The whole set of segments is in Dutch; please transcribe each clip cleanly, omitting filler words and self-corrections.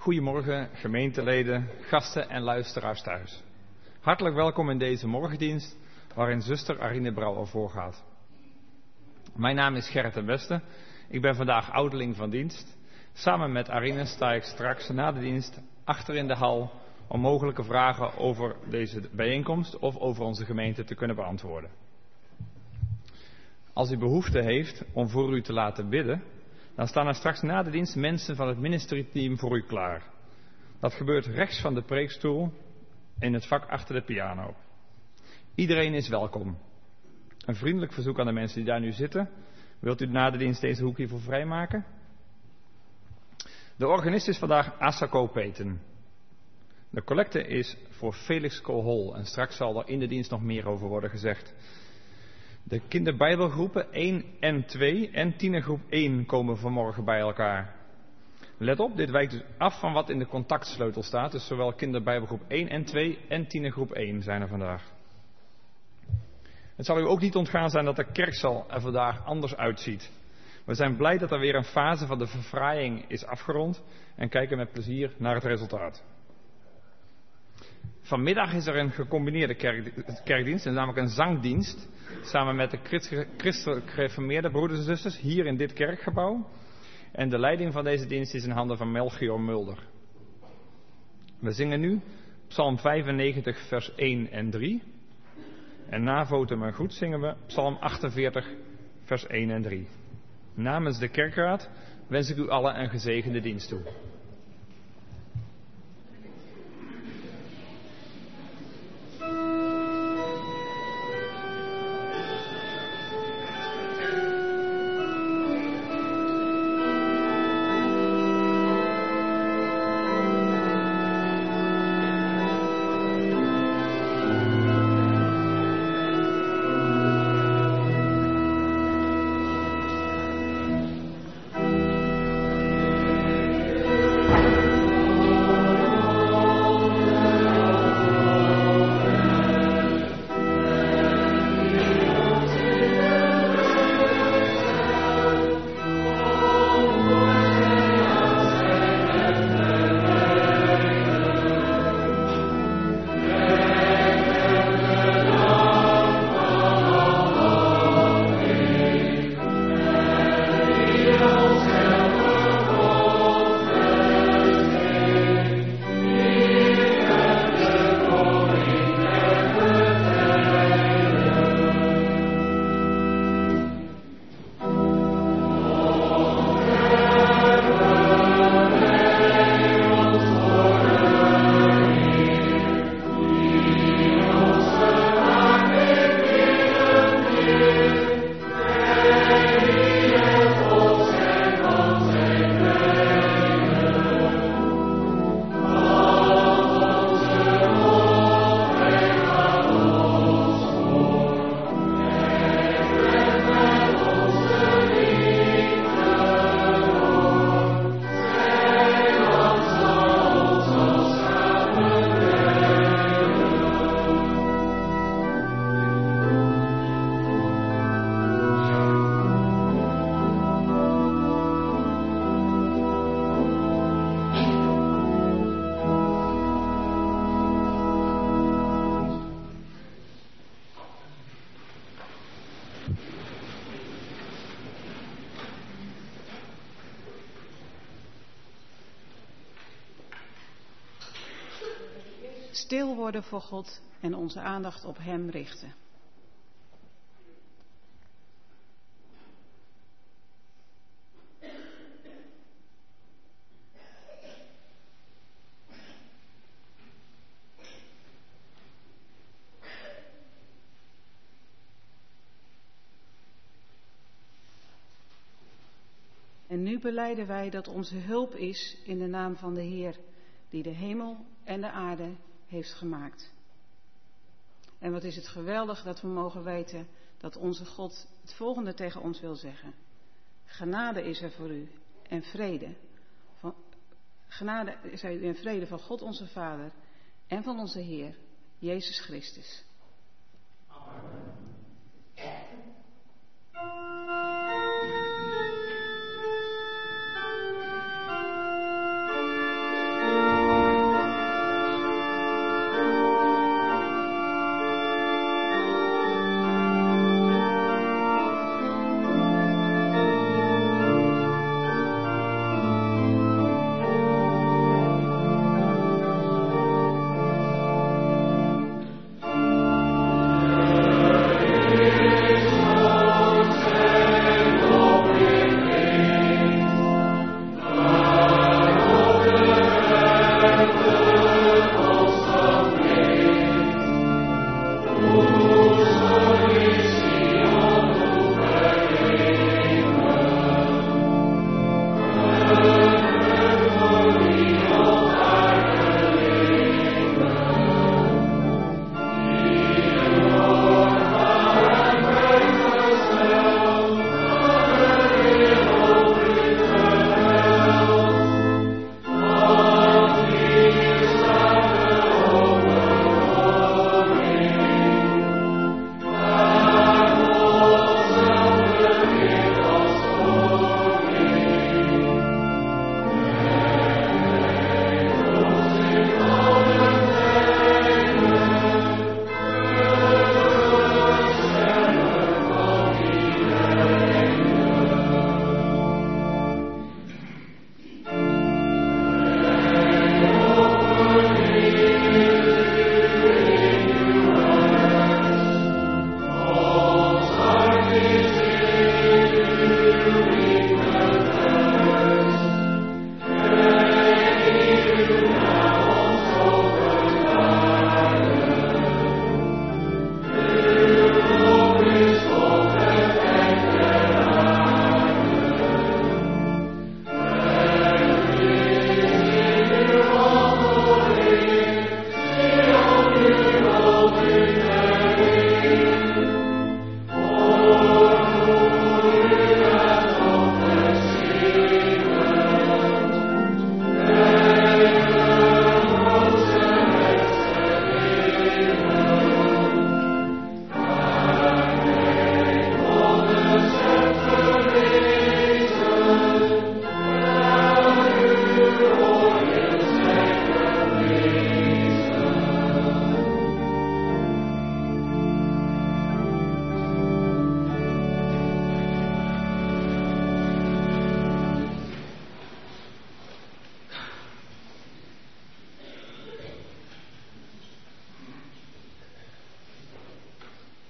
Goedemorgen gemeenteleden, gasten en luisteraars thuis. Hartelijk welkom in deze morgendienst waarin zuster Arine Brouwer voorgaat. Mijn naam is Gerrit ten Beste. Ik ben vandaag ouderling van dienst. Samen met Arine sta ik straks na de dienst achter in de hal om mogelijke vragen over deze bijeenkomst of over onze gemeente te kunnen beantwoorden. Als u behoefte heeft om voor u te laten bidden, dan staan er straks na de dienst mensen van het ministerieteam voor u klaar. Dat gebeurt rechts van de preekstoel in het vak achter de piano. Iedereen is welkom. Een vriendelijk verzoek aan de mensen die daar nu zitten. Wilt u na de dienst deze hoek hiervoor vrijmaken? De organist is vandaag Asako Peten. De collecte is voor Felix Koolhol en straks zal er in de dienst nog meer over worden gezegd. De kinderbijbelgroepen 1 en 2 en tienergroep 1 komen vanmorgen bij elkaar. Let op, dit wijkt dus af van wat in de contactsleutel staat. Dus zowel kinderbijbelgroep 1 en 2 en tienergroep 1 zijn er vandaag. Het zal u ook niet ontgaan zijn dat de kerkzaal er vandaag anders uitziet. We zijn blij dat er weer een fase van de verfraaiing is afgerond en kijken met plezier naar het resultaat. Vanmiddag is er een gecombineerde kerkdienst, namelijk een zangdienst, samen met de christelijk gereformeerde broeders en zusters hier in dit kerkgebouw. En de leiding van deze dienst is in handen van Melchior Mulder. We zingen nu Psalm 95 vers 1 en 3. En na Votem en Goed zingen we Psalm 48 vers 1 en 3. Namens de kerkraad wens ik u allen een gezegende dienst toe. Stil worden voor God en onze aandacht op Hem richten. En nu belijden wij dat onze hulp is in de naam van de Heer, die de hemel en de aarde heeft gemaakt. En wat is het geweldig dat we mogen weten dat onze God het volgende tegen ons wil zeggen. Genade is er voor u en vrede. Genade is er u en vrede van God onze Vader en van onze Heer, Jezus Christus. Amen.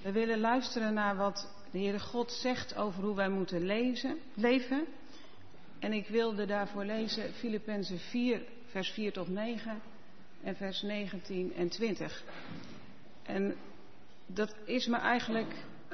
We willen luisteren naar wat de Heere God zegt over hoe wij moeten leven. En ik wilde daarvoor lezen Filippenzen 4, vers 4 tot 9 en vers 19 en 20. En dat is me eigenlijk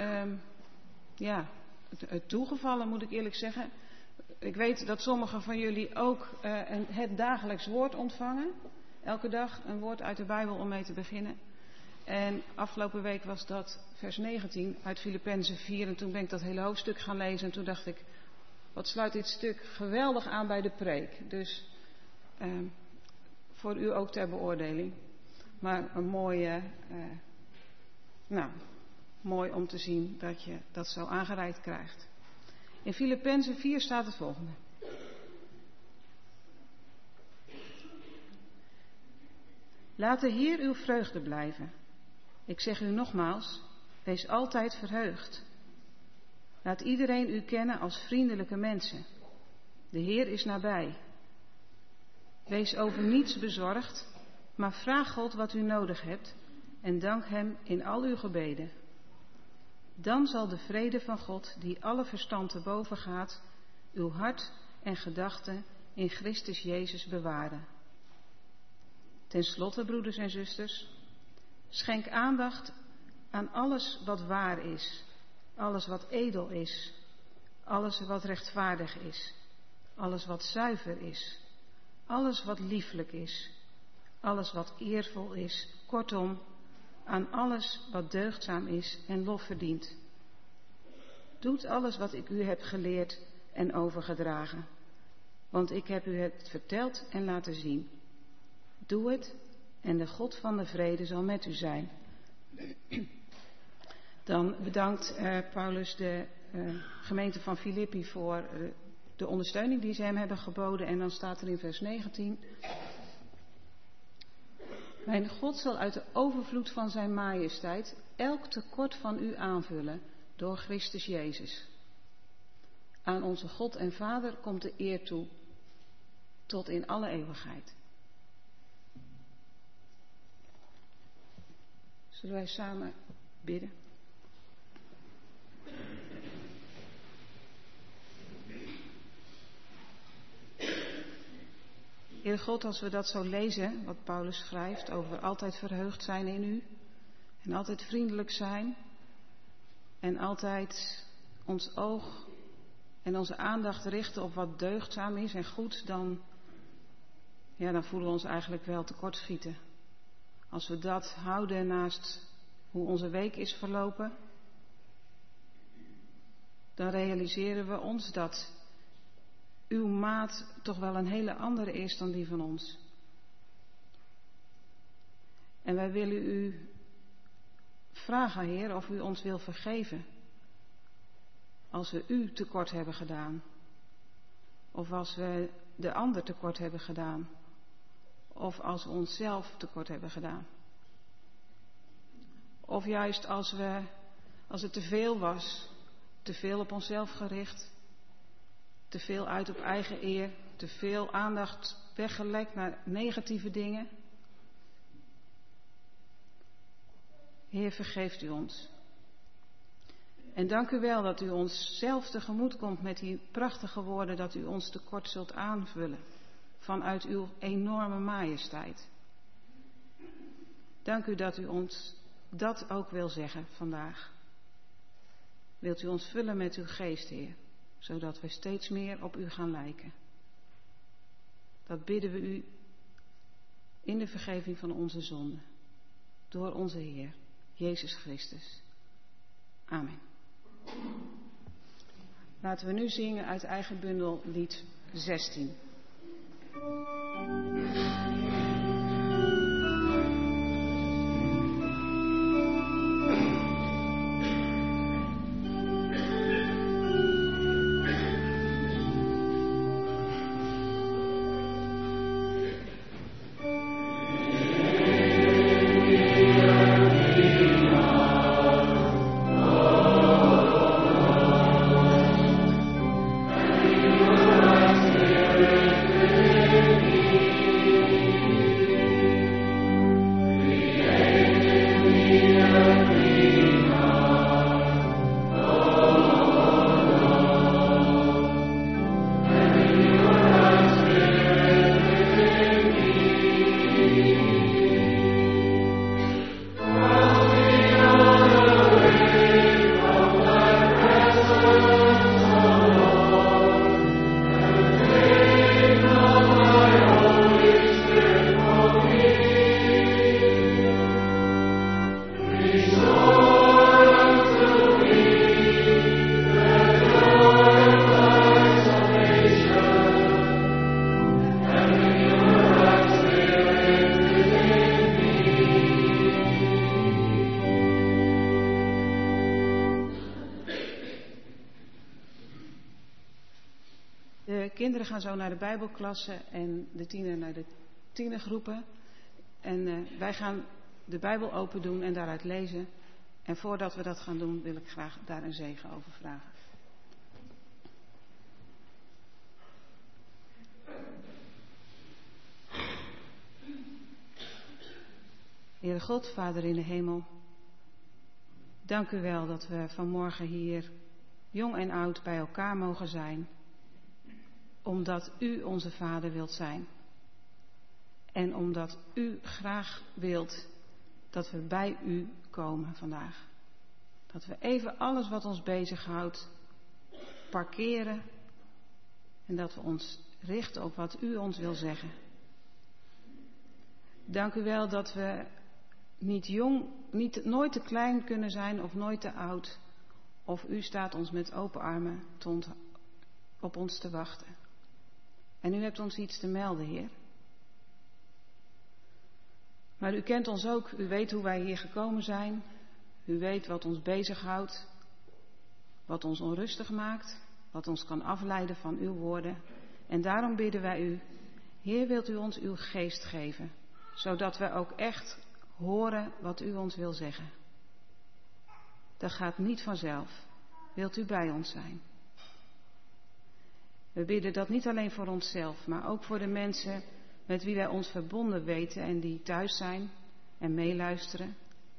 toegevallen, moet ik eerlijk zeggen. Ik weet dat sommigen van jullie ook het dagelijks woord ontvangen. Elke dag een woord uit de Bijbel om mee te beginnen. En afgelopen week was dat vers 19 uit Filippenzen 4. En toen ben ik dat hele hoofdstuk gaan lezen. En toen dacht ik, wat sluit dit stuk geweldig aan bij de preek. Dus voor u ook ter beoordeling. Maar een mooi om te zien dat je dat zo aangereikt krijgt. In Filippenzen 4 staat het volgende. Laat de Heer uw vreugde blijven. Ik zeg u nogmaals, wees altijd verheugd. Laat iedereen u kennen als vriendelijke mensen. De Heer is nabij. Wees over niets bezorgd, maar vraag God wat u nodig hebt en dank Hem in al uw gebeden. Dan zal de vrede van God, die alle verstand te boven gaat, uw hart en gedachten in Christus Jezus bewaren. Ten slotte, broeders en zusters, schenk aandacht aan alles wat waar is, alles wat edel is, alles wat rechtvaardig is, alles wat zuiver is, alles wat lieflijk is, alles wat eervol is, kortom, aan alles wat deugdzaam is en lof verdient. Doet alles wat ik u heb geleerd en overgedragen, want ik heb u het verteld en laten zien. Doe het en de God van de vrede zal met u zijn. Dan bedankt Paulus de gemeente van Filippi voor de ondersteuning die ze hem hebben geboden. En dan staat er in vers 19... Mijn God zal uit de overvloed van zijn majesteit elk tekort van u aanvullen door Christus Jezus. Aan onze God en Vader komt de eer toe, tot in alle eeuwigheid. Zullen wij samen bidden? Heer God, als we dat zo lezen, wat Paulus schrijft over altijd verheugd zijn in u en altijd vriendelijk zijn en altijd ons oog en onze aandacht richten op wat deugdzaam is en goed, dan voelen we ons eigenlijk wel tekortschieten. Als we dat houden naast hoe onze week is verlopen, dan realiseren we ons dat uw maat toch wel een hele andere is dan die van ons. En wij willen u vragen, Heer, of u ons wil vergeven als we u tekort hebben gedaan. Of als we de ander tekort hebben gedaan. Of als we onszelf tekort hebben gedaan. Of juist als het te veel was, te veel op onszelf gericht, te veel uit op eigen eer, te veel aandacht weggelekt naar negatieve dingen. Heer, vergeeft u ons. En dank u wel dat u ons zelf tegemoet komt met die prachtige woorden dat u ons tekort zult aanvullen vanuit uw enorme majesteit. Dank u dat u ons dat ook wil zeggen vandaag. Wilt u ons vullen met uw geest, Heer, zodat we steeds meer op u gaan lijken. Dat bidden we u in de vergeving van onze zonden, door onze Heer, Jezus Christus. Amen. Laten we nu zingen uit eigen bundel lied 16. Amen. kinderen gaan zo naar de Bijbelklassen en de tiener naar de tienergroepen. En wij gaan de Bijbel open doen en daaruit lezen. En voordat we dat gaan doen, wil ik graag daar een zegen over vragen. Heere God, Vader in de hemel, dank u wel dat we vanmorgen hier jong en oud bij elkaar mogen zijn, omdat u onze Vader wilt zijn. En omdat u graag wilt dat we bij u komen vandaag. Dat we even alles wat ons bezighoudt parkeren en dat we ons richten op wat u ons wil zeggen. Dank u wel dat we nooit te klein kunnen zijn of nooit te oud. Of u staat ons met open armen op ons te wachten. En u hebt ons iets te melden, Heer. Maar u kent ons ook. U weet hoe wij hier gekomen zijn. U weet wat ons bezighoudt. Wat ons onrustig maakt. Wat ons kan afleiden van uw woorden. En daarom bidden wij u. Heer, wilt u ons uw geest geven. Zodat we ook echt horen wat u ons wil zeggen. Dat gaat niet vanzelf. Wilt u bij ons zijn? We bidden dat niet alleen voor onszelf, maar ook voor de mensen met wie wij ons verbonden weten en die thuis zijn en meeluisteren.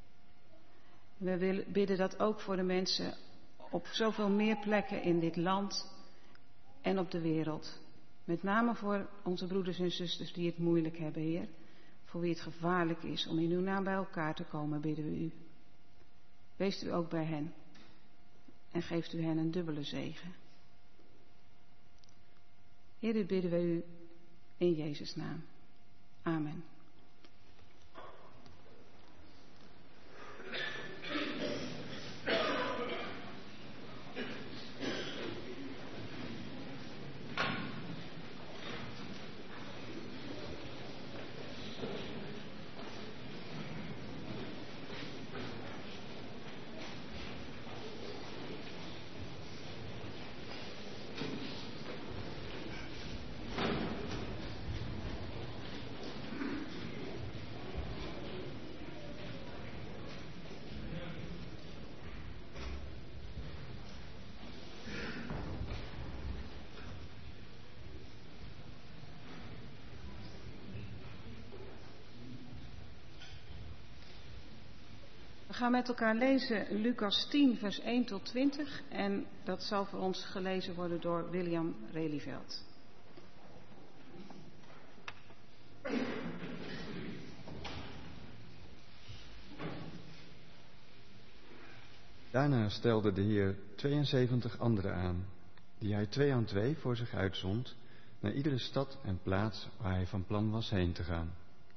We bidden dat ook voor de mensen op zoveel meer plekken in dit land en op de wereld. Met name voor onze broeders en zusters die het moeilijk hebben, Heer. Voor wie het gevaarlijk is om in uw naam bij elkaar te komen, bidden we u. Weest u ook bij hen en geeft u hen een dubbele zegen. Heer, dit bidden we u in Jezus' naam. Amen. We gaan met elkaar lezen Lucas 10, vers 1 tot 20. En dat zal voor ons gelezen worden door William Relieveld. Daarna stelde de Heer 72 anderen aan, die hij 2 aan 2 voor zich uitzond, naar iedere stad en plaats waar hij van plan was heen te gaan.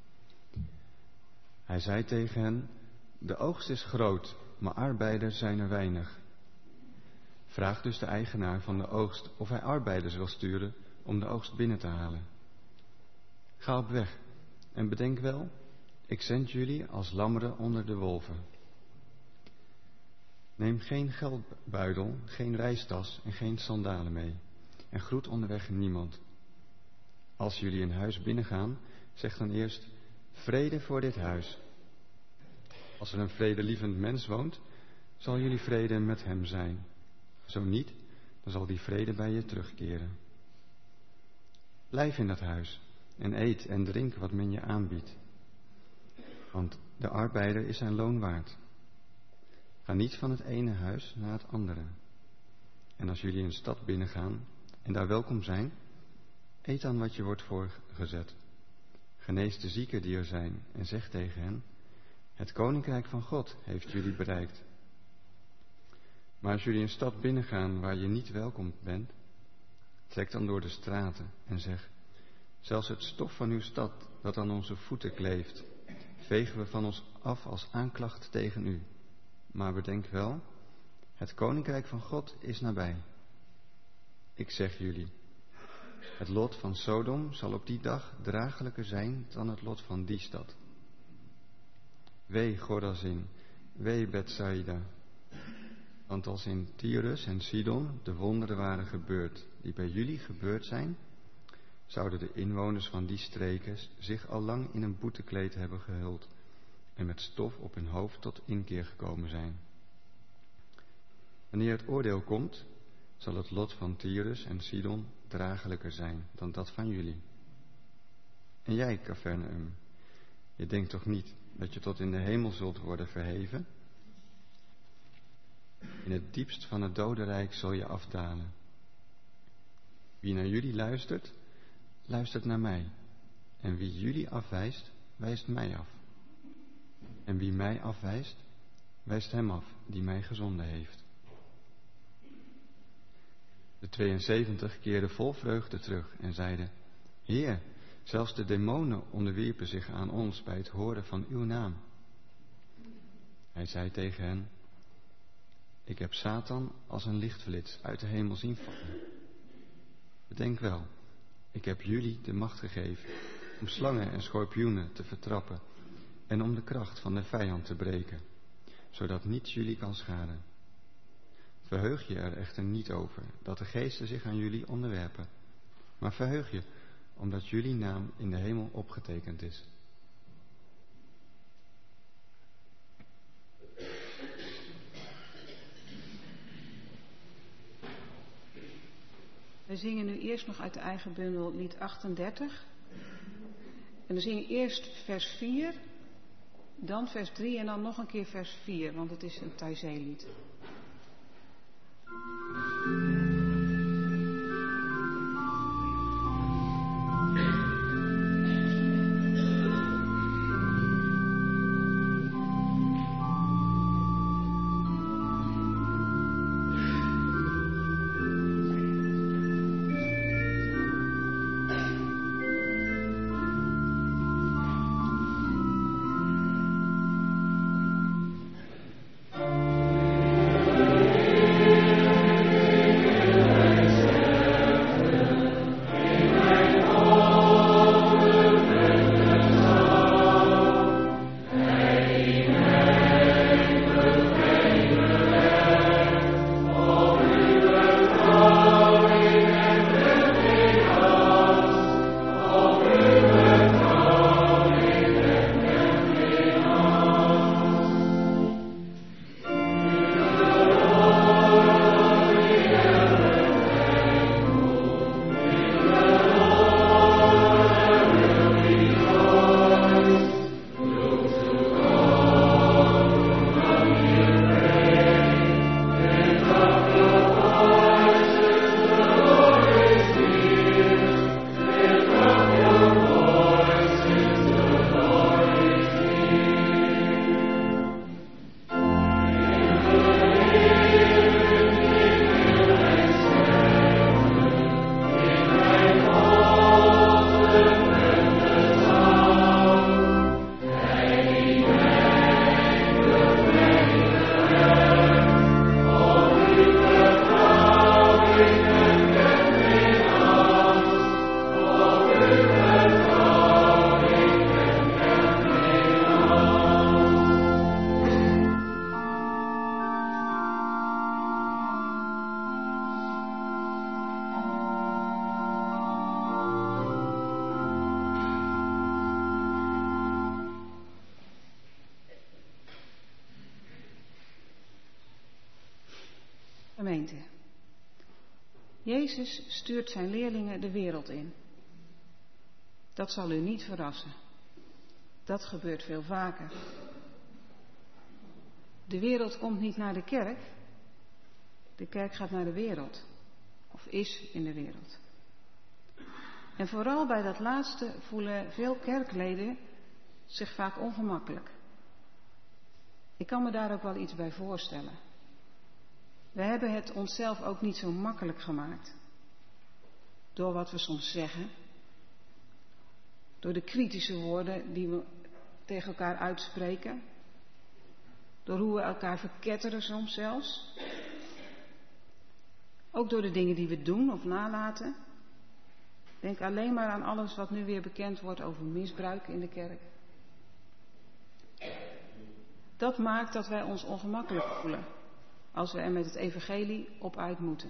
Hij zei tegen hen: de oogst is groot, maar arbeiders zijn er weinig. Vraag dus de eigenaar van de oogst of hij arbeiders wil sturen om de oogst binnen te halen. Ga op weg en bedenk wel, ik zend jullie als lammeren onder de wolven. Neem geen geldbuidel, geen reistas en geen sandalen mee en groet onderweg niemand. Als jullie een huis binnengaan, zeg dan eerst: vrede voor dit huis. Als er een vredelievend mens woont, zal jullie vrede met hem zijn. Zo niet, dan zal die vrede bij je terugkeren. Blijf in dat huis en eet en drink wat men je aanbiedt. Want de arbeider is zijn loon waard. Ga niet van het ene huis naar het andere. En als jullie een stad binnengaan en daar welkom zijn, eet dan wat je wordt voorgezet. Genees de zieken die er zijn en zeg tegen hen: het koninkrijk van God heeft jullie bereikt. Maar als jullie een stad binnengaan waar je niet welkom bent, trek dan door de straten en zeg: zelfs het stof van uw stad dat aan onze voeten kleeft, vegen we van ons af als aanklacht tegen u. Maar bedenk wel, het koninkrijk van God is nabij. Ik zeg jullie, het lot van Sodom zal op die dag draaglijker zijn dan het lot van die stad. Wee Chorazin, wee Bethsaida. Want als in Tyrus en Sidon de wonderen waren gebeurd die bij jullie gebeurd zijn, zouden de inwoners van die streken zich al lang in een boetekleed hebben gehuld en met stof op hun hoofd tot inkeer gekomen zijn. Wanneer het oordeel komt, zal het lot van Tyrus en Sidon dragelijker zijn dan dat van jullie. En jij, Capernaum, je denkt toch niet dat je tot in de hemel zult worden verheven? In het diepst van het dodenrijk zul je afdalen. Wie naar jullie luistert, luistert naar mij. En wie jullie afwijst, wijst mij af. En wie mij afwijst, wijst hem af die mij gezonden heeft. De 72 keerden vol vreugde terug en zeiden: Heer, zelfs de demonen onderwierpen zich aan ons bij het horen van uw naam. Hij zei tegen hen: Ik heb Satan als een lichtflits uit de hemel zien vallen. Bedenk wel, ik heb jullie de macht gegeven om slangen en schorpioenen te vertrappen en om de kracht van de vijand te breken, zodat niets jullie kan schaden. Verheug je er echter niet over dat de geesten zich aan jullie onderwerpen, maar verheug je omdat jullie naam in de hemel opgetekend is. We zingen nu eerst nog uit de eigen bundel lied 38. En we zingen eerst vers 4, dan vers 3 en dan nog een keer vers 4, want het is een Taizé-lied. Gemeente. Jezus stuurt zijn leerlingen de wereld in. Dat zal u niet verrassen. Dat gebeurt veel vaker. De wereld komt niet naar de kerk. De kerk gaat naar de wereld. Of is in de wereld. En vooral bij dat laatste voelen veel kerkleden zich vaak ongemakkelijk. Ik kan me daar ook wel iets bij voorstellen. We hebben het onszelf ook niet zo makkelijk gemaakt. Door wat we soms zeggen. Door de kritische woorden die we tegen elkaar uitspreken. Door hoe we elkaar verketteren soms zelfs. Ook door de dingen die we doen of nalaten. Denk alleen maar aan alles wat nu weer bekend wordt over misbruik in de kerk. Dat maakt dat wij ons ongemakkelijk voelen. als we er met het evangelie op uit moeten.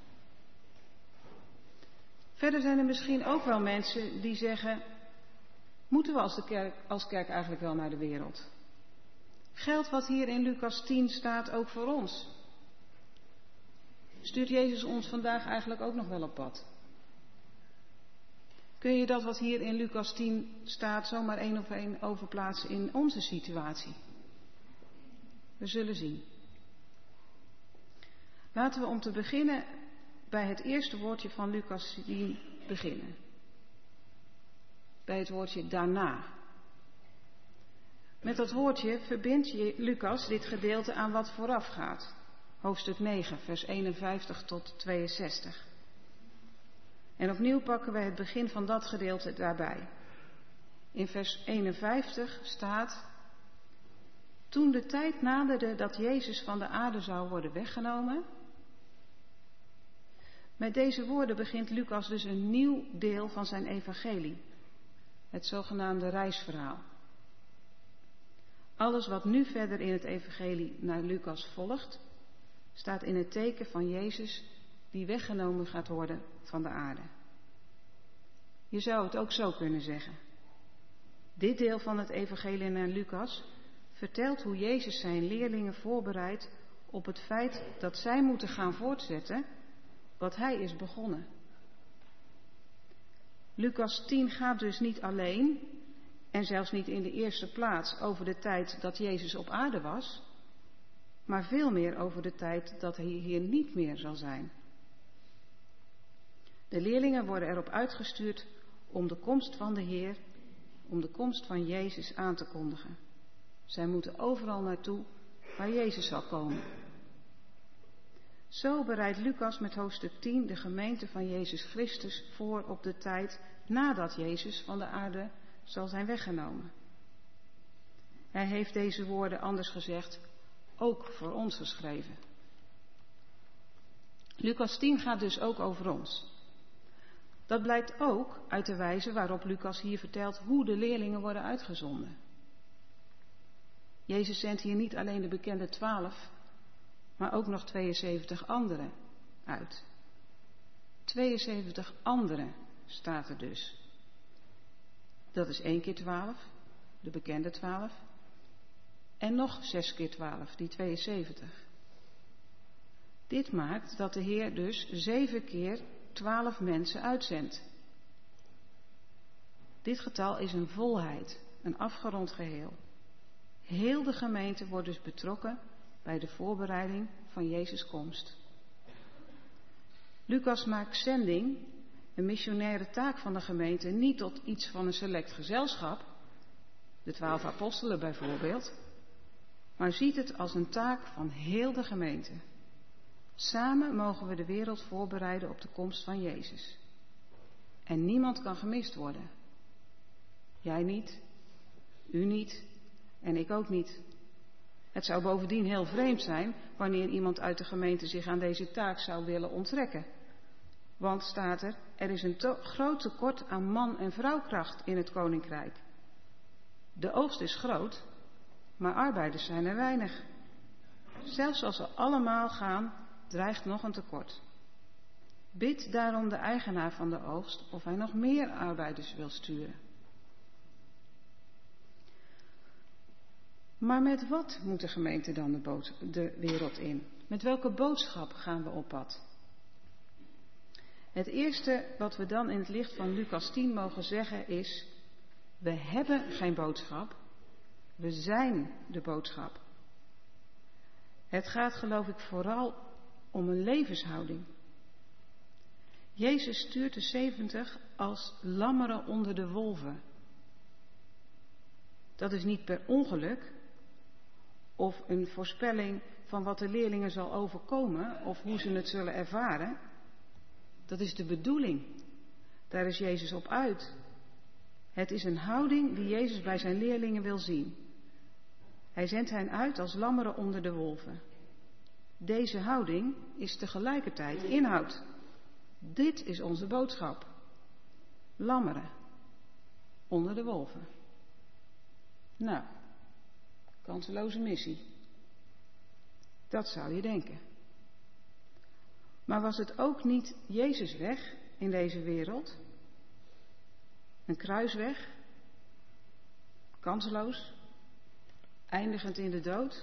Verder zijn er misschien ook wel mensen die zeggen, moeten we als kerk eigenlijk wel naar de wereld? Geldt wat hier in Lucas 10 staat ook voor ons? Stuurt Jezus ons vandaag eigenlijk ook nog wel op pad? Kun je dat wat hier in Lucas 10 staat zomaar één op één overplaatsen in onze situatie? We zullen zien. Laten we om te beginnen bij het eerste woordje van Lucas 10 beginnen. Bij het woordje daarna. Met dat woordje verbindt Lucas dit gedeelte aan wat vooraf gaat. Hoofdstuk 9, vers 51 tot 62. En opnieuw pakken we het begin van dat gedeelte daarbij. In vers 51 staat: toen de tijd naderde dat Jezus van de aarde zou worden weggenomen. Met deze woorden begint Lucas dus een nieuw deel van zijn evangelie. Het zogenaamde reisverhaal. Alles wat nu verder in het evangelie naar Lucas volgt, staat in het teken van Jezus die weggenomen gaat worden van de aarde. Je zou het ook zo kunnen zeggen. Dit deel van het evangelie naar Lucas vertelt hoe Jezus zijn leerlingen voorbereidt op het feit dat zij moeten gaan voortzetten wat hij is begonnen. Lucas 10 gaat dus niet alleen, en zelfs niet in de eerste plaats, over de tijd dat Jezus op aarde was, maar veel meer over de tijd dat hij hier niet meer zal zijn. De leerlingen worden erop uitgestuurd om de komst van de Heer, om de komst van Jezus aan te kondigen. Zij moeten overal naartoe waar Jezus zal komen. Zo bereidt Lucas met hoofdstuk 10 de gemeente van Jezus Christus voor op de tijd nadat Jezus van de aarde zal zijn weggenomen. Hij heeft deze woorden, anders gezegd, ook voor ons geschreven. Lucas 10 gaat dus ook over ons. Dat blijkt ook uit de wijze waarop Lucas hier vertelt hoe de leerlingen worden uitgezonden. Jezus zendt hier niet alleen de bekende 12, maar ook nog 72 anderen uit. 72 anderen staat er dus. Dat is 1 keer 12, de bekende 12. En nog 6 keer 12, die 72. Dit maakt dat de Heer dus 7 keer 12 mensen uitzendt. Dit getal is een volheid, een afgerond geheel. Heel de gemeente wordt dus betrokken bij de voorbereiding van Jezus' komst. Lucas maakt zending, een missionaire taak van de gemeente, niet tot iets van een select gezelschap, de 12 apostelen bijvoorbeeld, maar ziet het als een taak van heel de gemeente. Samen mogen we de wereld voorbereiden op de komst van Jezus. En niemand kan gemist worden. Jij niet, u niet en ik ook niet. Het zou bovendien heel vreemd zijn wanneer iemand uit de gemeente zich aan deze taak zou willen onttrekken. Want staat er is een groot tekort aan man- en vrouwkracht in het koninkrijk. De oogst is groot, maar arbeiders zijn er weinig. Zelfs als ze allemaal gaan, dreigt nog een tekort. Bid daarom de eigenaar van de oogst of hij nog meer arbeiders wil sturen. Maar met wat moet de gemeente dan de wereld in? Met welke boodschap gaan we op pad? Het eerste wat we dan in het licht van Lucas 10 mogen zeggen is: we hebben geen boodschap, we zijn de boodschap. Het gaat, geloof ik, vooral om een levenshouding. Jezus stuurt de 70 als lammeren onder de wolven. Dat is niet per ongeluk of een voorspelling van wat de leerlingen zal overkomen of hoe ze het zullen ervaren. Dat is de bedoeling. Daar is Jezus op uit. Het is een houding die Jezus bij zijn leerlingen wil zien. Hij zendt hen uit als lammeren onder de wolven. Deze houding is tegelijkertijd inhoud. Dit is onze boodschap. Lammeren onder de wolven. Nou, kanseloze missie. Dat zou je denken. Maar was het ook niet Jezus' weg in deze wereld? Een kruisweg? Kansloos? Eindigend in de dood?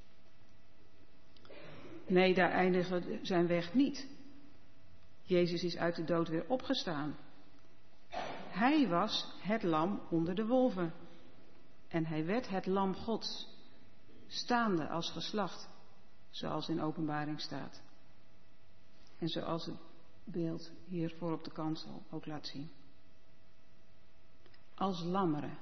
Nee, daar eindigde zijn weg niet. Jezus is uit de dood weer opgestaan. Hij was het lam onder de wolven. En hij werd het lam Gods, staande als geslacht, zoals in Openbaring staat. En zoals het beeld hier voor op de kansel ook laat zien. Als lammeren.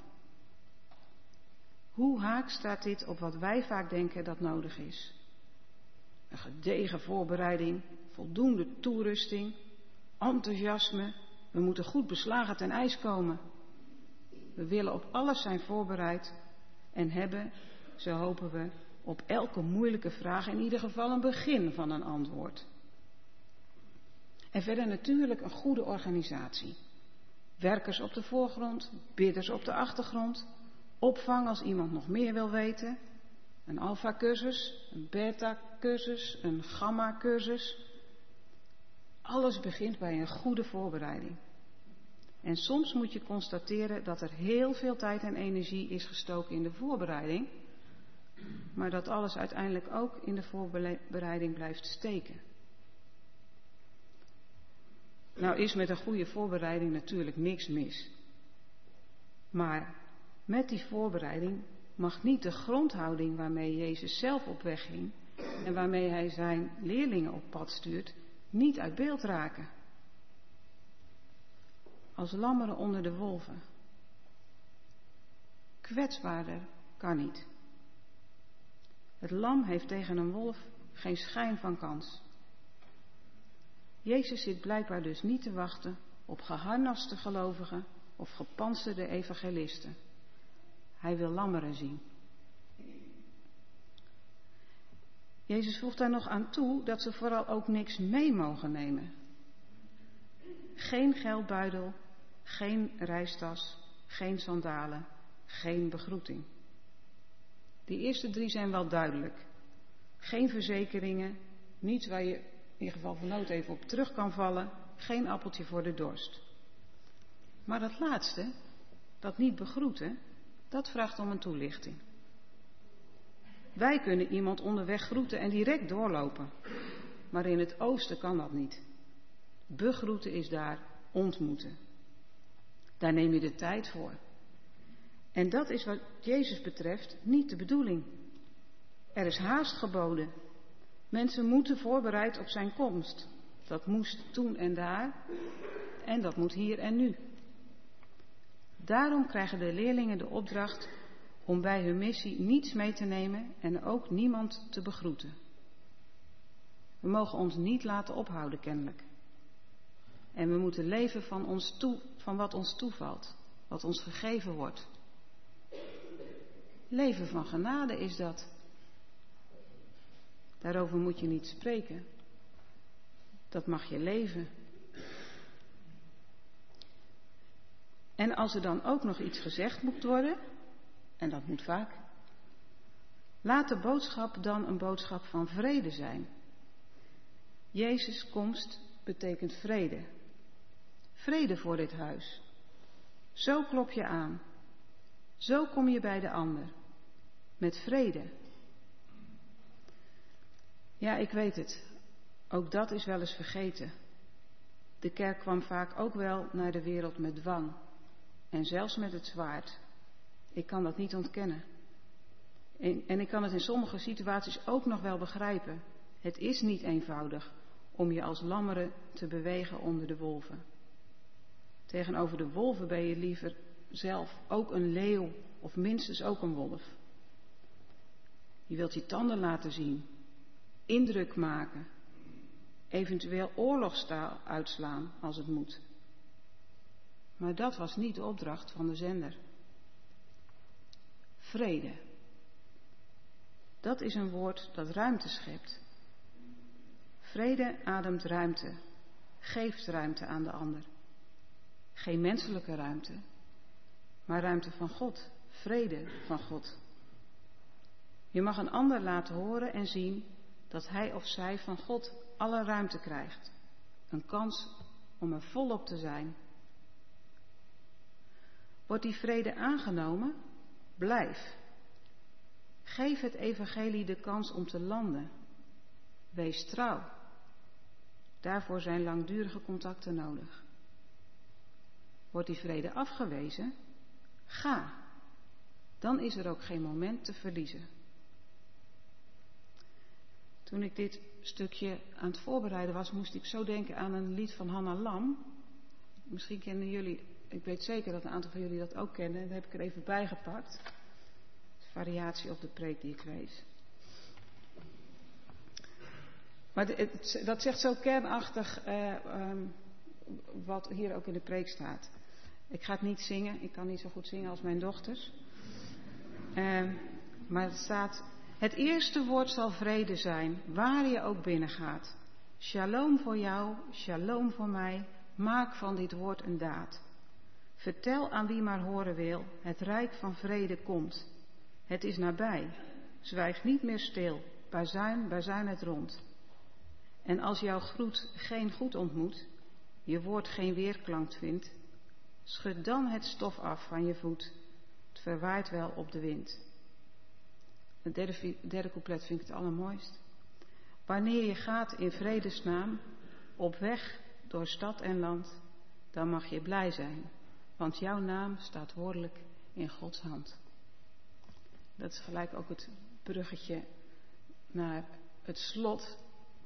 Hoe haak staat dit op wat wij vaak denken dat nodig is? Een gedegen voorbereiding, voldoende toerusting, enthousiasme. We moeten goed beslagen ten ijs komen. We willen op alles zijn voorbereid en hebben, zo hopen we, op elke moeilijke vraag in ieder geval een begin van een antwoord. En verder natuurlijk een goede organisatie. Werkers op de voorgrond, bidders op de achtergrond, opvang als iemand nog meer wil weten, een alfa-cursus, een beta-cursus, een gamma-cursus. Alles begint bij een goede voorbereiding. En soms moet je constateren dat er heel veel tijd en energie is gestoken in de voorbereiding, maar dat alles uiteindelijk ook in de voorbereiding blijft steken. Nou is met een goede voorbereiding natuurlijk niks mis. Maar met die voorbereiding mag niet de grondhouding waarmee Jezus zelf op weg ging en waarmee hij zijn leerlingen op pad stuurt, niet uit beeld raken. Als lammeren onder de wolven. Kwetsbaarder kan niet. Het lam heeft tegen een wolf geen schijn van kans. Jezus zit blijkbaar dus niet te wachten op geharnaste gelovigen of gepantserde evangelisten. Hij wil lammeren zien. Jezus voegt daar nog aan toe dat ze vooral ook niks mee mogen nemen. Geen geldbuidel, geen reistas, geen sandalen, geen begroeting. Die eerste 3 zijn wel duidelijk. Geen verzekeringen, niets waar je in ieder geval van nood even op terug kan vallen, geen appeltje voor de dorst. Maar dat laatste, dat niet begroeten, dat vraagt om een toelichting. Wij kunnen iemand onderweg groeten en direct doorlopen. Maar in het oosten kan dat niet. Begroeten is daar ontmoeten. Daar neem je de tijd voor. En dat is wat Jezus betreft niet de bedoeling. Er is haast geboden. Mensen moeten voorbereid op zijn komst. Dat moest toen en daar. En dat moet hier en nu. Daarom krijgen de leerlingen de opdracht om bij hun missie niets mee te nemen en ook niemand te begroeten. We mogen ons niet laten ophouden, kennelijk. En we moeten leven van wat ons toevalt, wat ons gegeven wordt. Leven van genade is dat. Daarover moet je niet spreken. Dat mag je leven. En als er dan ook nog iets gezegd moet worden, en dat moet vaak, laat de boodschap dan een boodschap van vrede zijn. Jezus' komst betekent vrede. Vrede voor dit huis. Zo klop je aan. Zo kom je bij de ander. Met vrede. Ja, ik weet het. Ook dat is wel eens vergeten. De kerk kwam vaak ook wel naar de wereld met dwang. En zelfs met het zwaard. Ik kan dat niet ontkennen. En ik kan het in sommige situaties ook nog wel begrijpen. Het is niet eenvoudig om je als lammeren te bewegen onder de wolven. Tegenover de wolven ben je liever zelf ook een leeuw of minstens ook een wolf. Je wilt je tanden laten zien, indruk maken, eventueel oorlogstaal uitslaan als het moet. Maar dat was niet de opdracht van de zender. Vrede. Dat is een woord dat ruimte schept. Vrede ademt ruimte, geeft ruimte aan de ander. Geen menselijke ruimte, maar ruimte van God, vrede van God. Je mag een ander laten horen en zien dat hij of zij van God alle ruimte krijgt. Een kans om er volop te zijn. Wordt die vrede aangenomen? Blijf. Geef het evangelie de kans om te landen. Wees trouw. Daarvoor zijn langdurige contacten nodig. Wordt die vrede afgewezen? Ga. Dan is er ook geen moment te verliezen. Toen ik dit stukje aan het voorbereiden was, moest ik zo denken aan een lied van Hanna Lam. Misschien kennen jullie, ik weet zeker dat een aantal van jullie dat ook kennen. Dat heb ik er even bij gepakt. Variatie op de preek die ik lees. Maar dat zegt zo kernachtig wat hier ook in de preek staat. Ik ga het niet zingen, ik kan niet zo goed zingen als mijn dochters. Maar het staat: het eerste woord zal vrede zijn, waar je ook binnengaat. Shalom voor jou, shalom voor mij, maak van dit woord een daad. Vertel aan wie maar horen wil, het rijk van vrede komt. Het is nabij, zwijg niet meer stil, bazuin het rond. En als jouw groet geen goed ontmoet, je woord geen weerklank vindt, schud dan het stof af van je voet, het verwaait wel op de wind. Het derde couplet vind ik het allermooist. Wanneer je gaat in vredesnaam, op weg door stad en land, dan mag je blij zijn, want jouw naam staat woordelijk in Gods hand. Dat is gelijk ook het bruggetje naar het slot.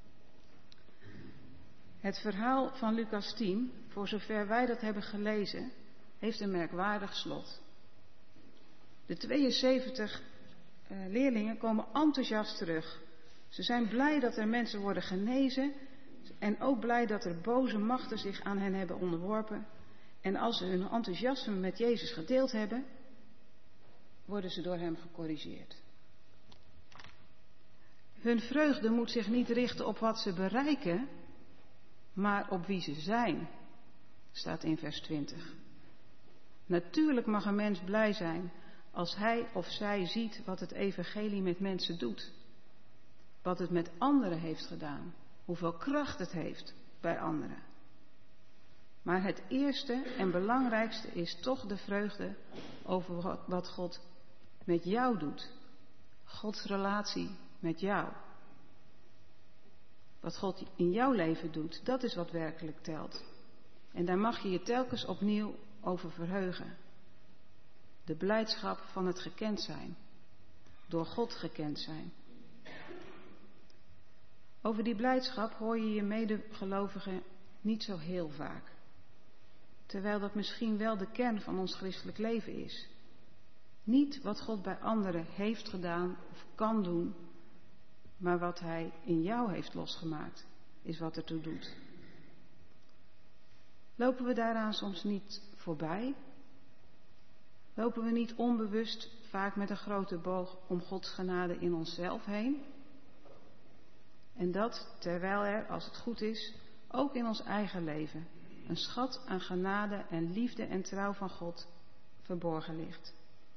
Het verhaal van Lucas 10, voor zover wij dat hebben gelezen, heeft een merkwaardig slot. De 72 leerlingen komen enthousiast terug. Ze zijn blij dat er mensen worden genezen en ook blij dat er boze machten zich aan hen hebben onderworpen. En als ze hun enthousiasme met Jezus gedeeld hebben, worden ze door hem gecorrigeerd. Hun vreugde moet zich niet richten op wat ze bereiken, maar op wie ze zijn, staat in vers 20. Natuurlijk mag een mens blij zijn als hij of zij ziet wat het evangelie met mensen doet. Wat het met anderen heeft gedaan. Hoeveel kracht het heeft bij anderen. Maar het eerste en belangrijkste is toch de vreugde over wat God met jou doet. Gods relatie met jou. Wat God in jouw leven doet, dat is wat werkelijk telt. En daar mag je je telkens opnieuw over verheugen. De blijdschap van het gekend zijn. Door God gekend zijn. Over die blijdschap hoor je je medegelovigen niet zo heel vaak. Terwijl dat misschien wel de kern van ons christelijk leven is. Niet wat God bij anderen heeft gedaan of kan doen, maar wat Hij in jou heeft losgemaakt, is wat ertoe doet. Lopen we daaraan soms niet voorbij? Lopen we niet onbewust vaak met een grote boog om Gods genade in onszelf heen? En dat terwijl er, als het goed is, ook in ons eigen leven een schat aan genade en liefde en trouw van God verborgen ligt.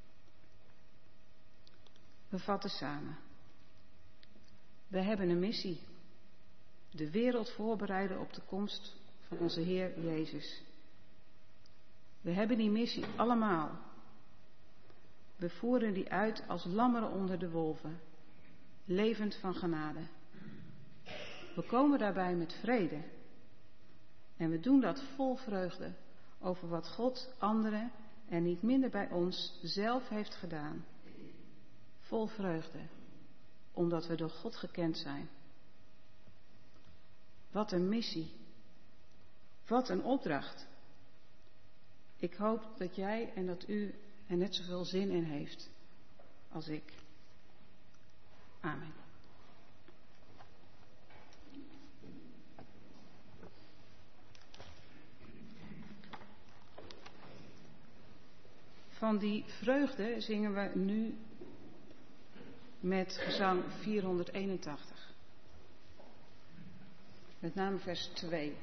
We vatten samen. We hebben een missie. De wereld voorbereiden op de komst van onze Heer Jezus. We hebben die missie allemaal. We voeren die uit als lammeren onder de wolven, levend van genade. We komen daarbij met vrede. En we doen dat vol vreugde over wat God anderen en niet minder bij ons zelf heeft gedaan. Vol vreugde, omdat we door God gekend zijn. Wat een missie. Wat een opdracht. Ik hoop dat jij en dat u er net zoveel zin in heeft als ik. Amen. Van die vreugde zingen we nu met gezang 481. Met name vers 2.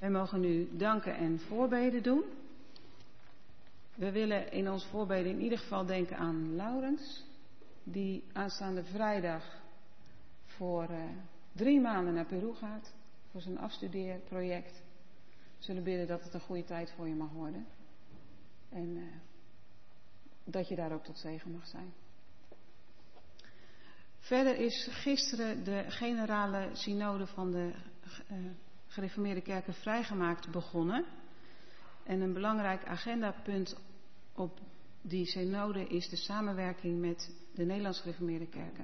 Wij mogen nu danken en voorbeden doen. We willen in ons voorbeden in ieder geval denken aan Laurens, die aanstaande vrijdag voor 3 maanden naar Peru gaat, voor zijn afstudeerproject. We zullen bidden dat het een goede tijd voor je mag worden. En dat je daar ook tot zegen mag zijn. Verder is gisteren de generale synode van de gereformeerde kerken vrijgemaakt begonnen. En een belangrijk agendapunt op die synode is de samenwerking met de Nederlands gereformeerde kerken.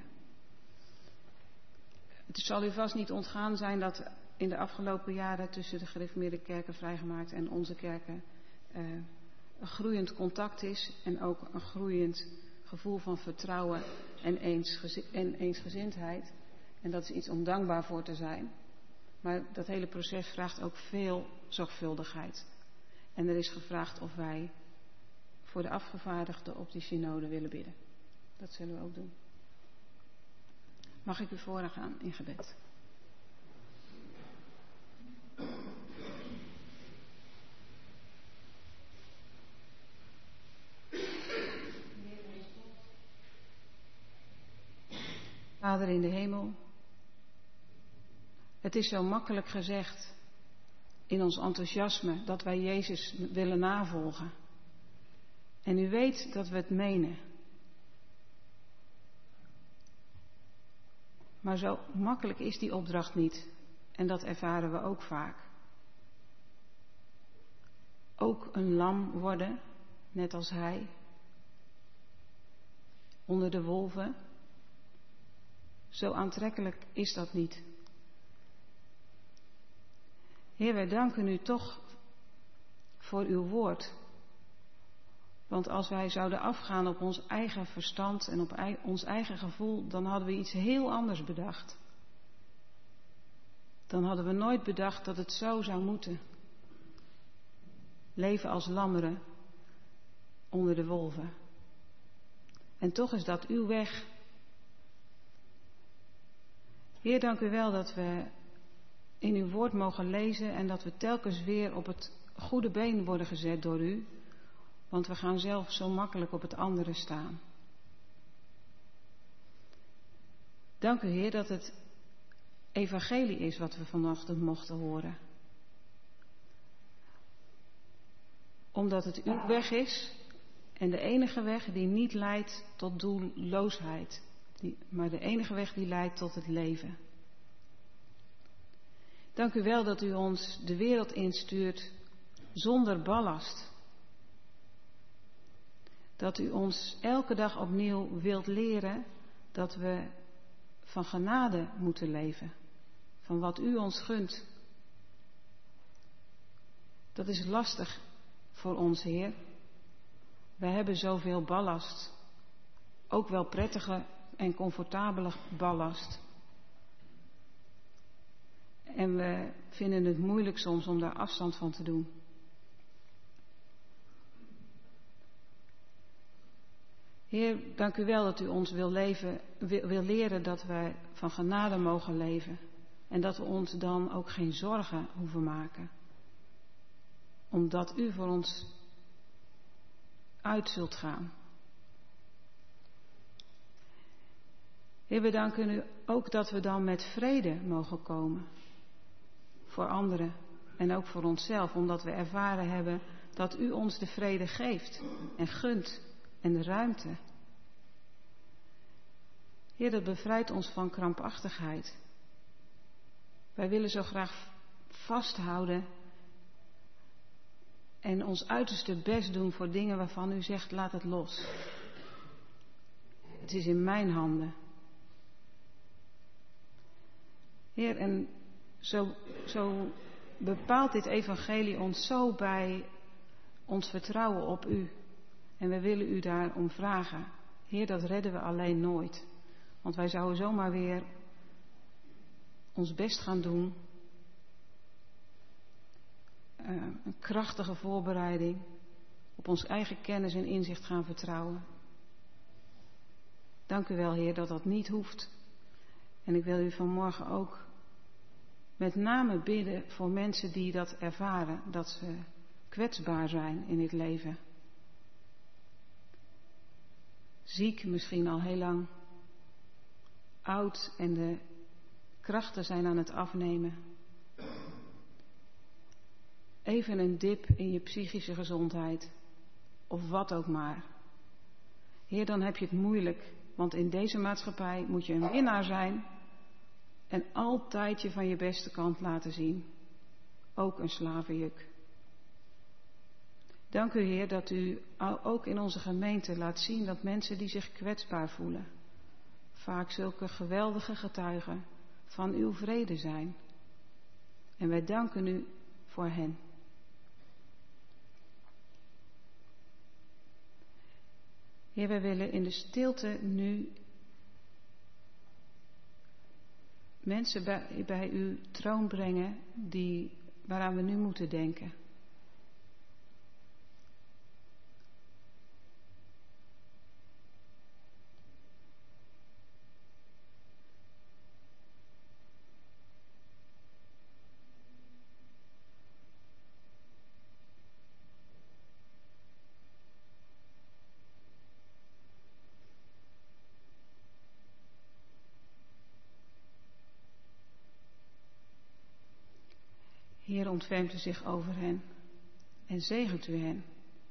Het zal u vast niet ontgaan zijn dat in de afgelopen jaren tussen de gereformeerde kerken vrijgemaakt en onze kerken een groeiend contact is en ook een groeiend gevoel van vertrouwen en eensgezindheid. En dat is iets om dankbaar voor te zijn. Maar dat hele proces vraagt ook veel zorgvuldigheid. En er is gevraagd of wij voor de afgevaardigden op die synode willen bidden. Dat zullen we ook doen. Mag ik u voorgaan in gebed? Vader in de hemel, het is zo makkelijk gezegd in ons enthousiasme dat wij Jezus willen navolgen. En u weet dat we het menen. Maar zo makkelijk is die opdracht niet. En dat ervaren we ook vaak. Ook een lam worden, net als hij. Onder de wolven. Zo aantrekkelijk is dat niet. Heer, wij danken u toch voor uw woord. Want als wij zouden afgaan op ons eigen verstand en op ons eigen gevoel, dan hadden we iets heel anders bedacht. Dan hadden we nooit bedacht dat het zo zou moeten. Leven als lammeren onder de wolven. En toch is dat uw weg. Heer, dank u wel dat we in uw woord mogen lezen en dat we telkens weer op het goede been worden gezet door u. Want we gaan zelf zo makkelijk op het andere staan. Dank u, Heer, dat het evangelie is wat we vanochtend mochten horen. Omdat het uw weg is en de enige weg die niet leidt tot doelloosheid, maar de enige weg die leidt tot het leven. Dank u wel dat u ons de wereld instuurt zonder ballast. Dat u ons elke dag opnieuw wilt leren dat we van genade moeten leven. Van wat u ons gunt. Dat is lastig voor ons, Heer. Wij hebben zoveel ballast. Ook wel prettige en comfortabele ballast. En we vinden het moeilijk soms om daar afstand van te doen. Heer, dank u wel dat u ons wil leren dat wij van genade mogen leven. En dat we ons dan ook geen zorgen hoeven maken. Omdat u voor ons uit zult gaan. Heer, we danken u ook dat we dan met vrede mogen komen. Voor anderen en ook voor onszelf. Omdat we ervaren hebben dat u ons de vrede geeft en gunt. En de ruimte. Heer, dat bevrijdt ons van krampachtigheid. Wij willen zo graag vasthouden en ons uiterste best doen voor dingen waarvan u zegt, laat het los. Het is in mijn handen. Heer, en zo bepaalt dit evangelie ons zo bij ons vertrouwen op u. En we willen u daarom vragen. Heer, dat redden we alleen nooit. Want wij zouden zomaar weer ons best gaan doen. Een krachtige voorbereiding. Op ons eigen kennis en inzicht gaan vertrouwen. Dank u wel, Heer, dat dat niet hoeft. En ik wil u vanmorgen ook met name bidden voor mensen die dat ervaren, dat ze kwetsbaar zijn in het leven. Ziek, misschien al heel lang. Oud en de krachten zijn aan het afnemen. Even een dip in je psychische gezondheid. Of wat ook maar. Heer, dan heb je het moeilijk. Want in deze maatschappij moet je een winnaar zijn. En altijd je van je beste kant laten zien. Ook een slavenjuk. Dank u, Heer, dat u ook in onze gemeente laat zien dat mensen die zich kwetsbaar voelen, vaak zulke geweldige getuigen van uw vrede zijn. En wij danken u voor hen. Heer, wij willen in de stilte nu mensen bij uw troon brengen waaraan we nu moeten denken. Heer, ontfermt u zich over hen en zegent u hen.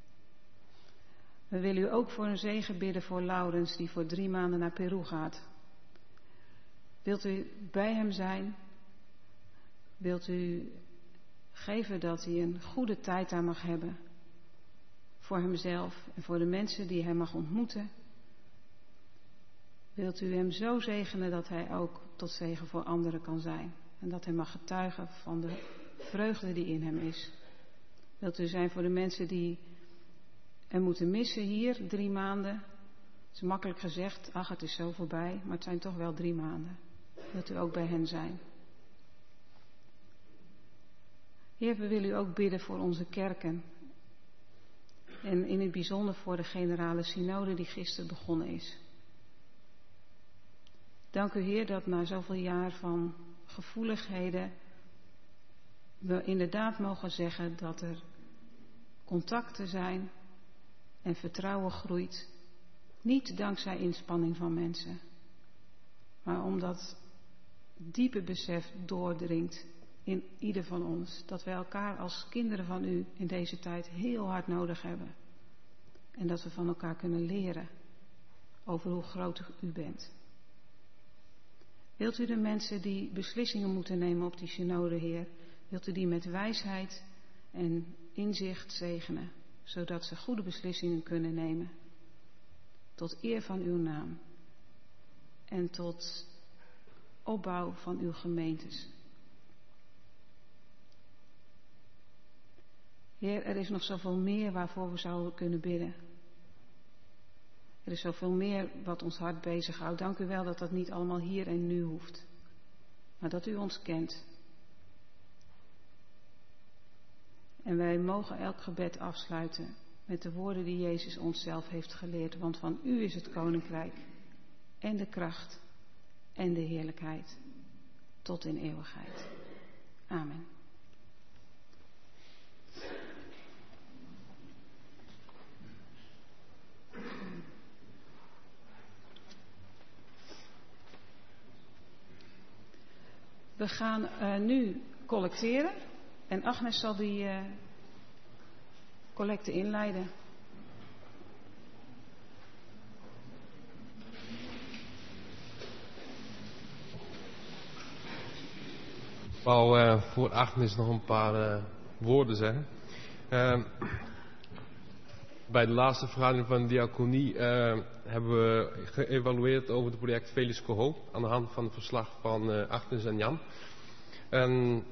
We willen u ook voor een zegen bidden voor Laurens, die voor 3 maanden naar Peru gaat. Wilt u bij hem zijn? Wilt u geven dat hij een goede tijd daar mag hebben? Voor hemzelf en voor de mensen die hij mag ontmoeten? Wilt u hem zo zegenen dat hij ook tot zegen voor anderen kan zijn? En dat hij mag getuigen van de vreugde die in hem is. Wilt u zijn voor de mensen die er moeten missen hier 3 maanden? Het is makkelijk gezegd, ach, het is zo voorbij, maar het zijn toch wel 3 maanden. Wilt u ook bij hen zijn? Heer, we willen u ook bidden voor onze kerken. En in het bijzonder voor de generale synode die gisteren begonnen is. Dank u, Heer, dat na zoveel jaar van gevoeligheden we inderdaad mogen zeggen dat er contacten zijn en vertrouwen groeit. Niet dankzij inspanning van mensen, maar omdat diepe besef doordringt in ieder van ons. Dat wij elkaar als kinderen van u in deze tijd heel hard nodig hebben. En dat we van elkaar kunnen leren over hoe groot u bent. Wilt u de mensen die beslissingen moeten nemen op die synode, Heer, wilt u die met wijsheid en inzicht zegenen, zodat ze goede beslissingen kunnen nemen, tot eer van uw naam en tot opbouw van uw gemeentes. Heer, er is nog zoveel meer waarvoor we zouden kunnen bidden. Er is zoveel meer wat ons hart bezighoudt. Dank u wel dat dat niet allemaal hier en nu hoeft, maar dat u ons kent. En wij mogen elk gebed afsluiten met de woorden die Jezus ons zelf heeft geleerd. Want van u is het koninkrijk en de kracht en de heerlijkheid tot in eeuwigheid. Amen. We gaan nu collecteren. En Agnes zal die collecte inleiden. Ik wou voor Agnes nog een paar woorden zeggen. Bij de laatste vergadering van de diaconie hebben we geëvalueerd over het project Felix Coho aan de hand van het verslag van Agnes en Jan. En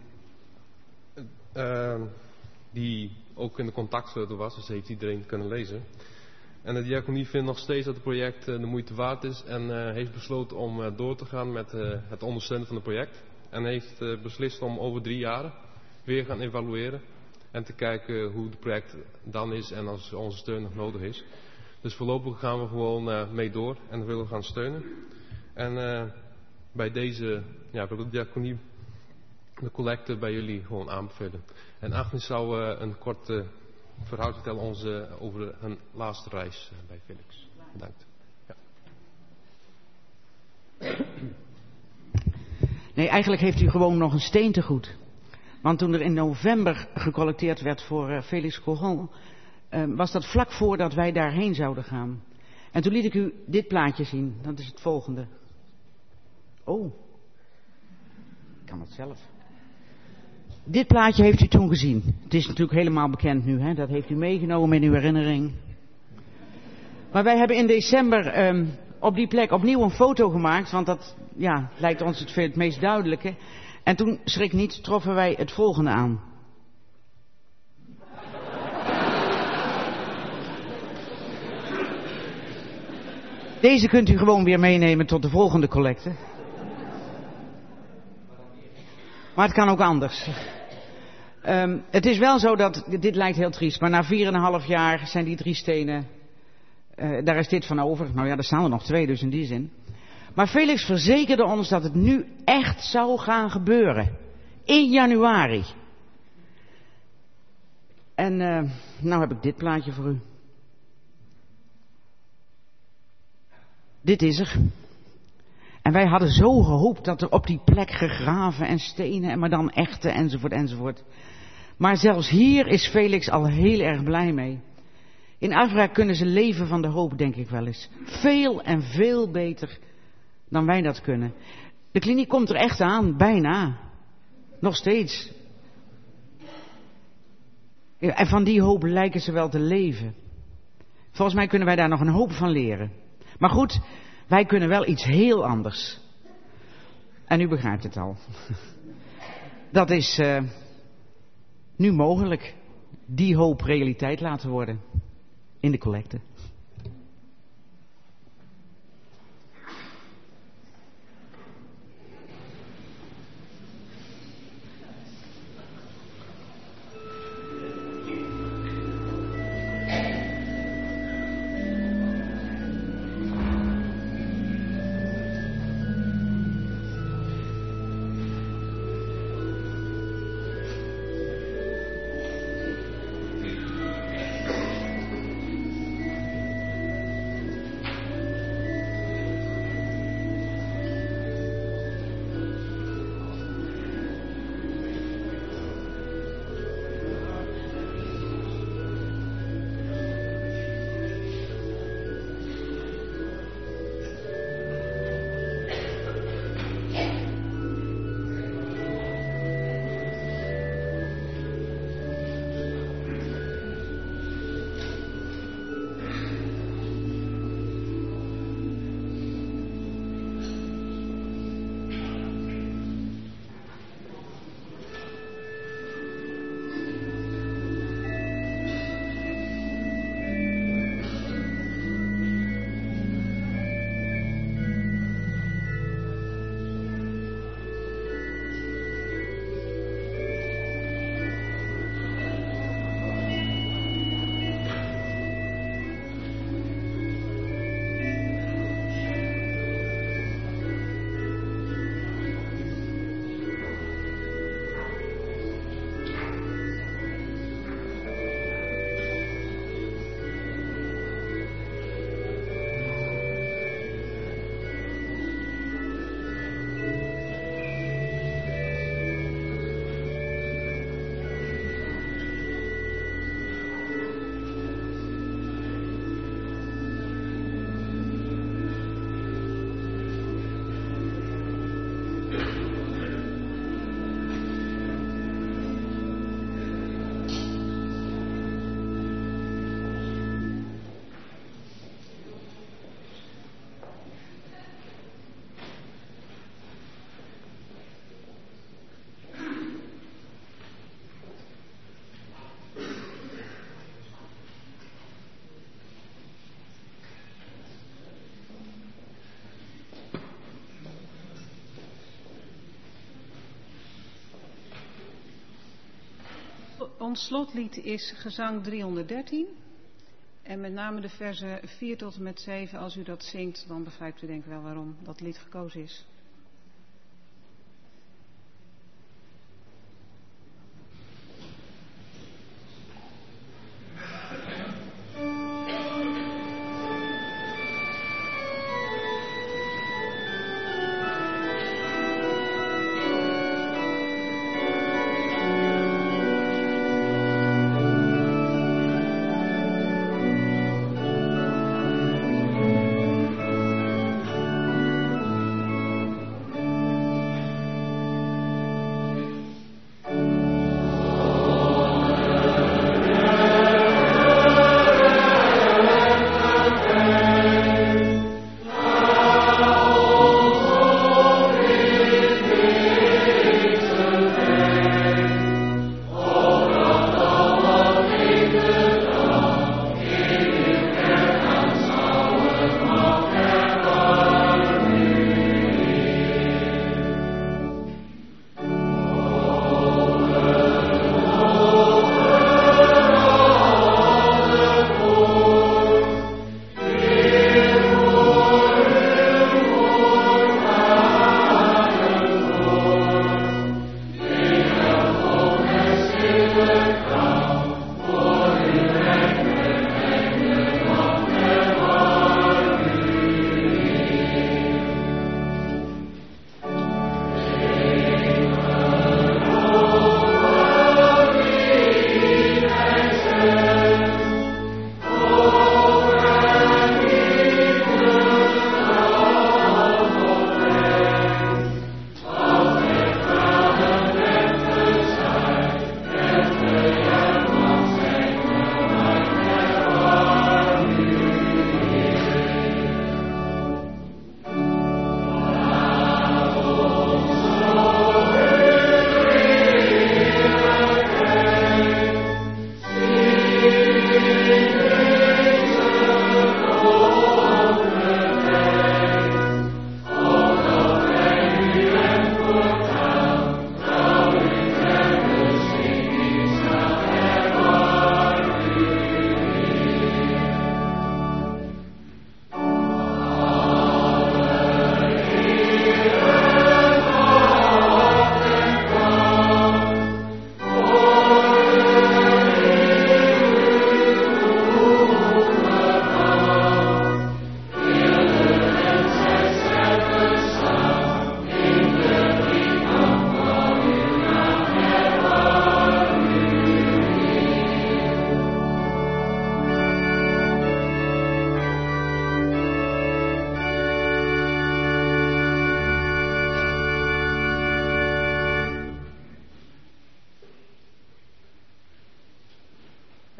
die ook in de contactsleutel was, dus heeft iedereen kunnen lezen. En de diaconie vindt nog steeds dat het project de moeite waard is en heeft besloten om door te gaan met het ondersteunen van het project. En heeft beslist om over 3 jaar weer gaan evalueren en te kijken hoe het project dan is en als onze steun nog nodig is. Dus voorlopig gaan we gewoon mee door en willen gaan steunen. En bij deze wil de diaconie de collecte bij jullie gewoon aanbevelen. En Agnes zou een kort verhaal vertellen over hun laatste reis bij Felix. Bedankt. Ja. Nee, eigenlijk heeft u gewoon nog een steen te goed. Want toen er in november gecollecteerd werd voor Felix Cohon, was dat vlak voordat wij daarheen zouden gaan. En toen liet ik u dit plaatje zien. Dat is het volgende. Oh, ik kan het zelf. Dit plaatje heeft u toen gezien. Het is natuurlijk helemaal bekend nu, hè? Dat heeft u meegenomen in uw herinnering. Maar wij hebben in december op die plek opnieuw een foto gemaakt, want dat lijkt ons het meest duidelijke. En toen, schrik niet, troffen wij het volgende aan. Deze kunt u gewoon weer meenemen tot de volgende collecte. Maar het kan ook anders. Het is wel zo dat, dit lijkt heel triest, maar na 4,5 jaar zijn die 3 stenen, daar is dit van over. Nou ja, er staan er nog 2, dus in die zin. Maar Felix verzekerde ons dat het nu echt zou gaan gebeuren. In januari. En nou heb ik dit plaatje voor u. Dit is er. En wij hadden zo gehoopt dat er op die plek gegraven en stenen, maar dan echte enzovoort enzovoort. Maar zelfs hier is Felix al heel erg blij mee. In Afrika kunnen ze leven van de hoop, denk ik wel eens. Veel en veel beter dan wij dat kunnen. De kliniek komt er echt aan, bijna. Nog steeds. Ja, en van die hoop lijken ze wel te leven. Volgens mij kunnen wij daar nog een hoop van leren. Maar goed, wij kunnen wel iets heel anders. En u begrijpt het al. Dat is nu mogelijk. Die hoop realiteit laten worden. In de collecte. Ons slotlied is gezang 313. En met name de versen 4 tot en met 7. Als u dat zingt, dan begrijpt u denk ik wel waarom dat lied gekozen is.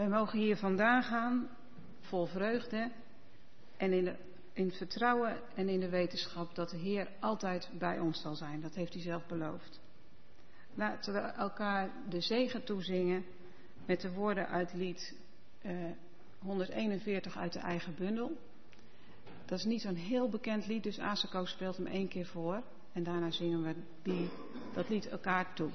Wij mogen hier vandaan gaan vol vreugde en in vertrouwen en in de wetenschap dat de Heer altijd bij ons zal zijn. Dat heeft hij zelf beloofd. Laten we elkaar de zegen toezingen met de woorden uit lied 141 uit de eigen bundel. Dat is niet zo'n heel bekend lied, dus Asako speelt hem 1 keer voor. En daarna zingen we dat lied elkaar toe.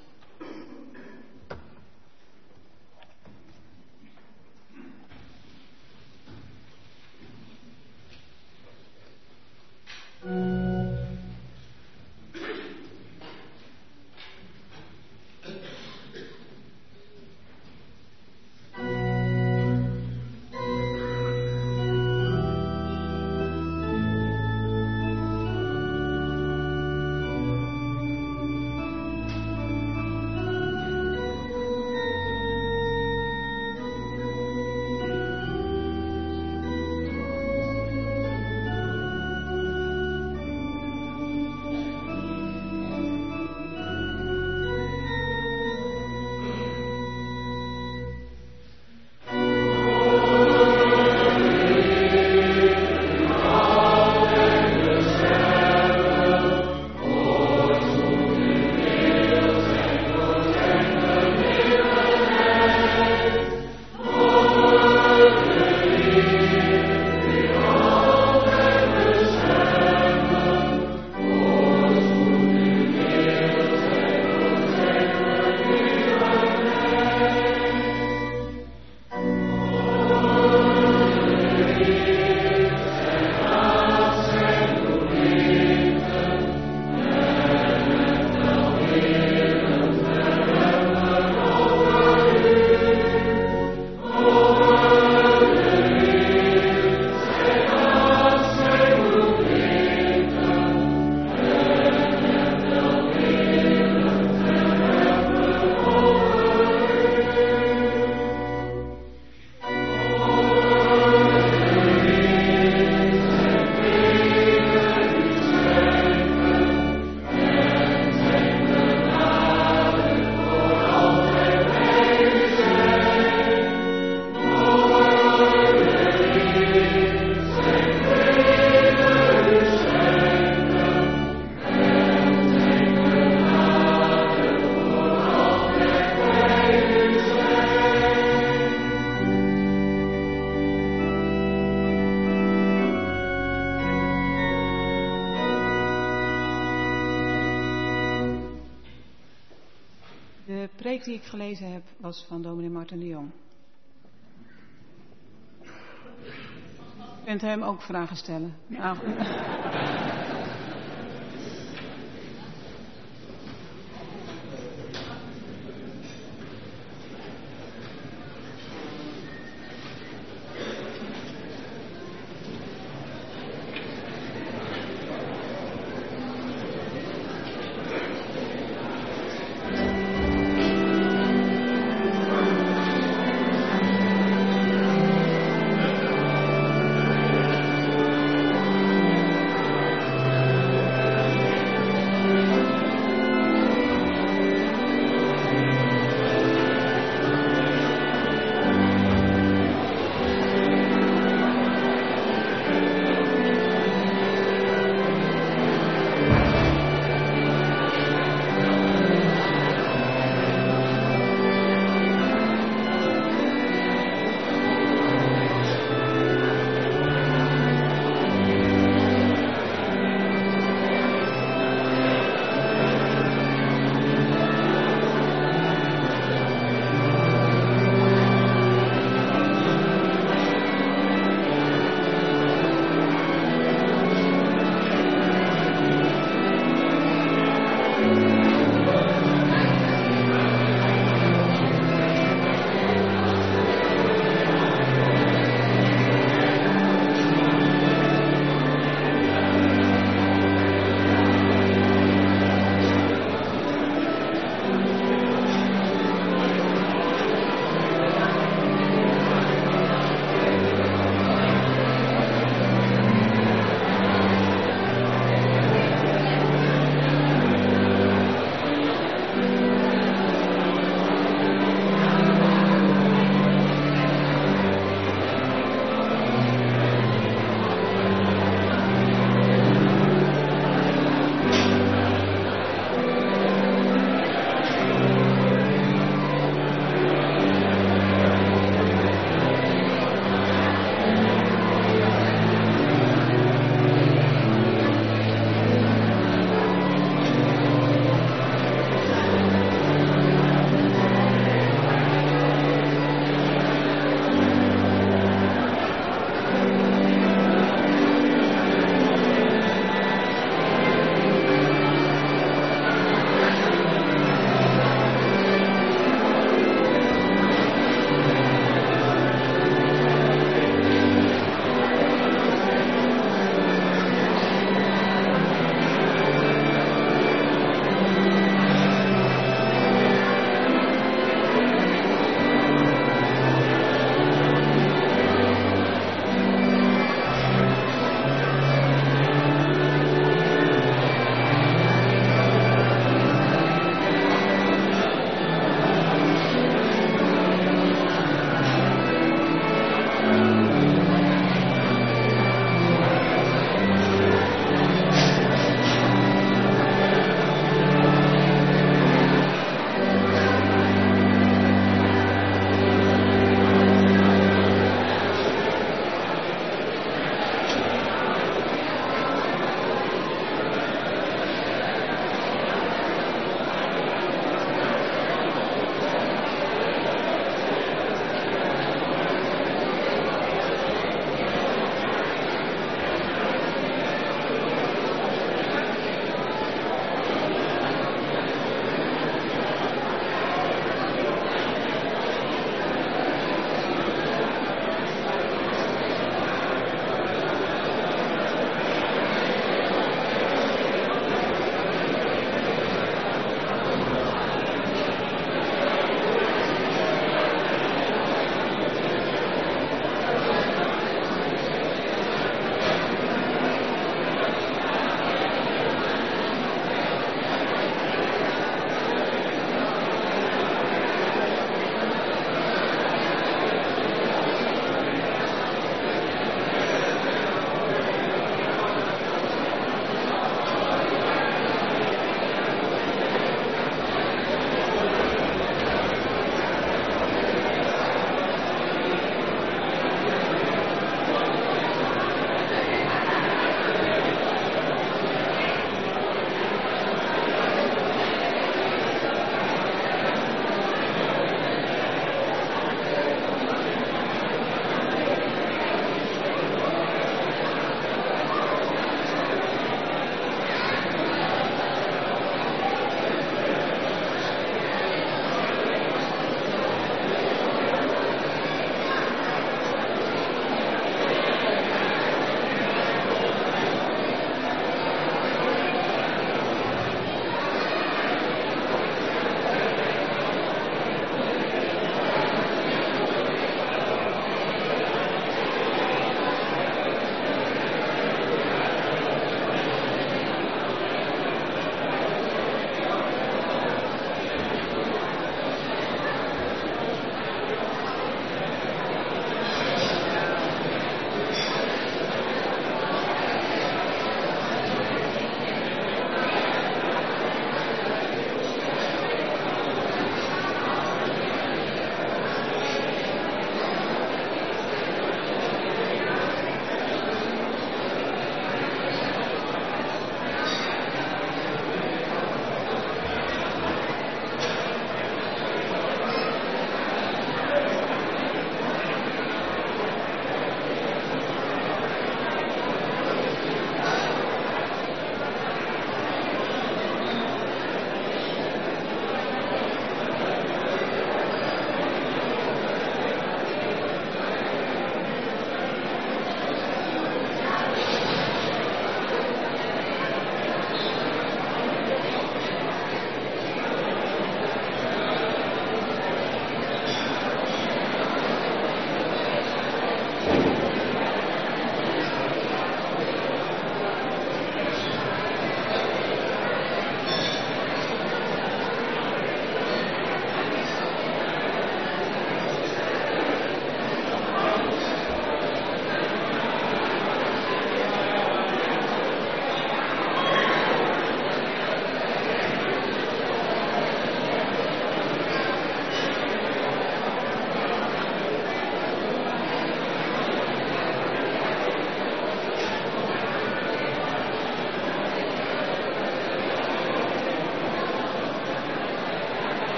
De preek die ik gelezen heb was van dominee Martin de Jong. U kunt hem ook vragen stellen. Nou,